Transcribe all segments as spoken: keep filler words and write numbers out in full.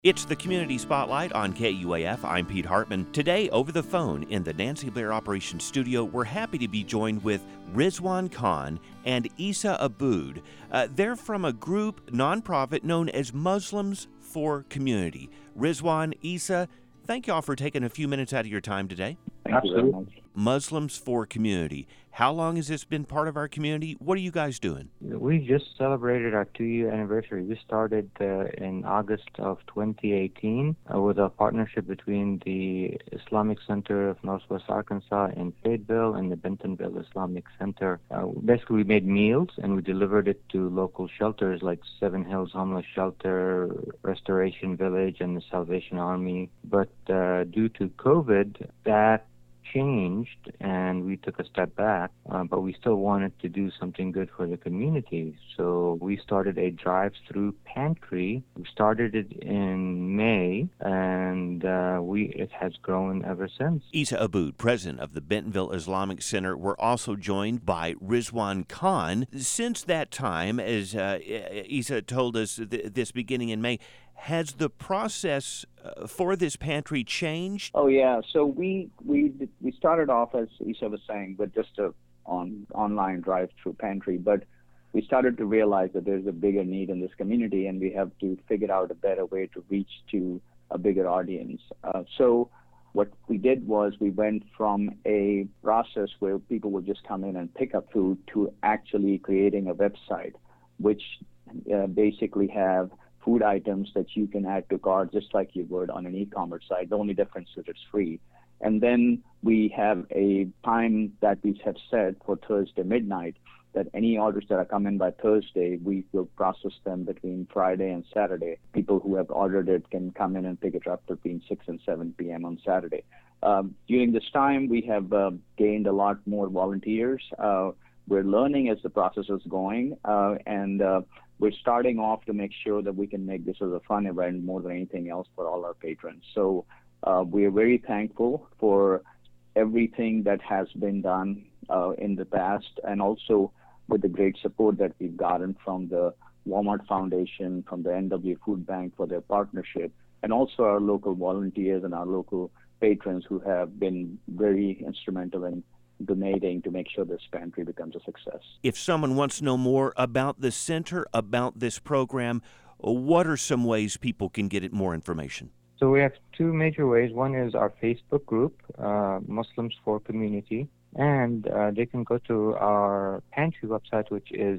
It's the Community Spotlight on K U A F. I'm Pete Hartman. Today, over the phone in the Nancy Blair Operations Studio, we're happy to be joined with Rizwan Khan and Isa Abood. Uh, they're from a group, nonprofit, known as Muslims for Community. Rizwan, Isa, thank y'all for taking a few minutes out of your time today. Thank Absolutely. you very much. Muslims for Community. How long has this been part of our community? What are you guys doing? We just celebrated our two-year anniversary. We started uh, in August of twenty eighteen uh, with a partnership between the Islamic Center of Northwest Arkansas in Fayetteville and the Bentonville Islamic Center. Uh, basically, we made meals and we delivered it to local shelters like Seven Hills Homeless Shelter, Restoration Village, and the Salvation Army. But uh, due to COVID, that changed and we took a step back, uh, but we still wanted to do something good for the community. So we started a drive-through pantry. We started it in May, and uh, we it has grown ever since. Isa Abood, president of the Bentonville Islamic Center. We're also joined by Rizwan Khan. Since that time, as uh, Isa told us th- this beginning in May, has the process uh, for this pantry changed? Oh yeah. So we we we started off, as Isa was saying, with just a on online drive-through pantry, but we started to realize that there's a bigger need in this community, and we have to figure out a better way to reach to a bigger audience. Uh, so what we did was we went from a process where people would just come in and pick up food to actually creating a website, which uh, basically have food items that you can add to cart just like you would on an e-commerce site. The only difference is it's free. And then we have a time that we have set for Thursday midnight, that any orders that are coming by Thursday, we will process them between Friday and Saturday. People who have ordered it can come in and pick it up between six and seven p.m. on Saturday. Um, during this time, we have uh, gained a lot more volunteers. Uh, we're learning as the process is going, uh, and uh, we're starting off to make sure that we can make this as a fun event more than anything else for all our patrons. So uh, we are very thankful for everything that has been done uh, in the past, and also with the great support that we've gotten from the Walmart Foundation, from the N W Food Bank for their partnership, and also our local volunteers and our local patrons who have been very instrumental in donating to make sure this pantry becomes a success. If someone wants to know more about the center, about this program, what are some ways people can get more information? So we have two major ways. One is our Facebook group, uh, Muslims for Community, and uh, they can go to our pantry website, which is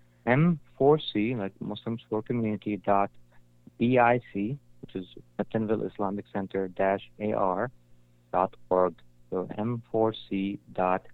M four C, like Muslims for Community, dot B I C, which is Bentonville Islamic Center dash A R dot org. So M four C dot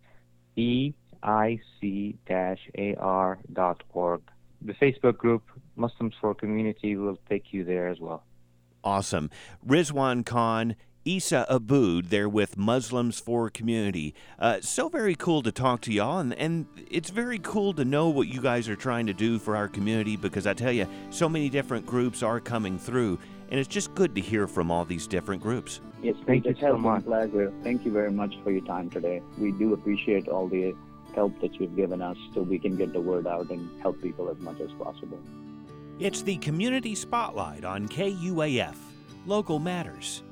B I C dash A R dot org. The Facebook group, Muslims for Community, will take you there as well. Awesome. Rizwan Khan, Isa Abood, there with Muslims for Community. Uh, so very cool to talk to y'all, and, and it's very cool to know what you guys are trying to do for our community, because I tell you, so many different groups are coming through, and it's just good to hear from all these different groups. Yes, thank you so much. Pleasure. Thank you very much for your time today. We do appreciate all the help that you've given us so we can get the word out and help people as much as possible. It's the Community Spotlight on K U A F. Local Matters.